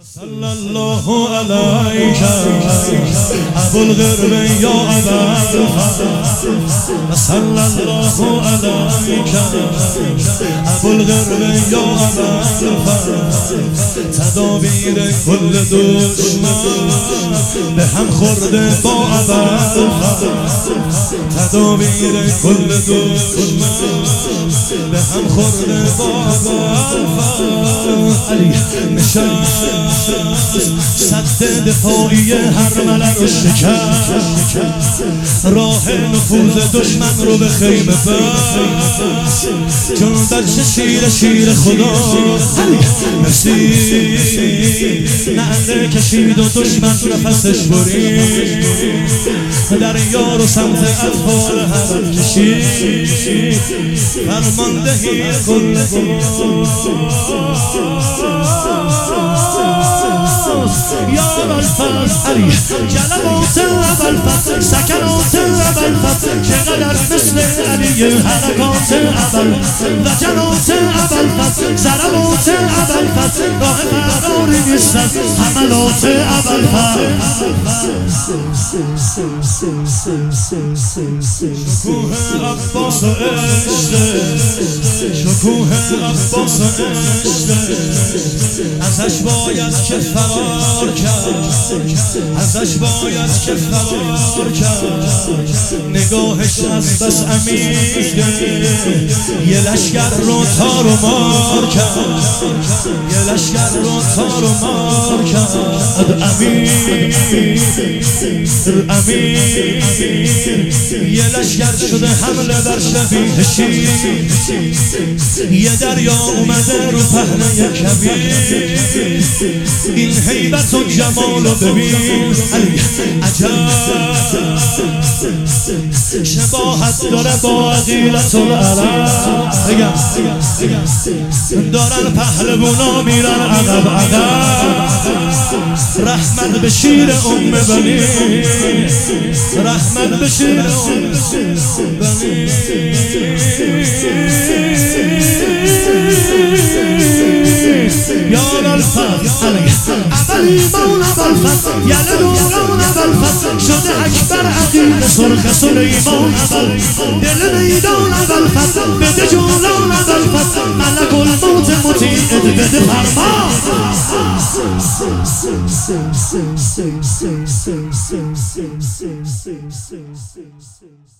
صلی الله علیک ابوالقرب یا ابوالفضل صلی الله علیک ابوالقرب یا ابوالفضل تدابیر کل دشمن به هم خورده با ابوالفضل تدابیر کل دشمن به هم خورده با ابوالفضل علی نشست سد دفاعی هر ملل رو شکست راه نفوذ دشمن رو به خیمه بست چون بچه شیر خدا مرسی نعره کشید و دشمن نفسش برید دریا رو سمت اطفال هدف کشید فرماندهی کل یا ابوالفضل علی جلوات ابوالفضل سکنات ابوالفضل چقدر مثل علی حرکات ابوالفضل و جنات ابوالفضل ضربات ابوالفضل راه فراری نیست از حملات ابوالفضل شکوه عباس عشق شکوه عباس عشق ازش باید که فرار کرد ازش باید که فرار کرد نگاهش از بس عمیقه یه لشگر رو تار و مار کرد یه لشگر رو تار و مار کرد امیر یه لشگر شده حمله بر شبیه شیر یه دریا اومده رو پهنه کبیر این هیبت و جمال رو ببین علی عجب شباهت داره با عقیلت العرب بگم دارن پهلوونا میرن عقب رحمت به شیر بنی رحمت به شیر بنی یا ابوالفضل علی اول ایمان ابوالفضل یله دوران ابوالفضل شده اکبر عقیل سرخ سلیمان ابوالفضل دل میدان ابوالفضل بده جولان ابوالفضل ملک الموت مطیعت بده فرمان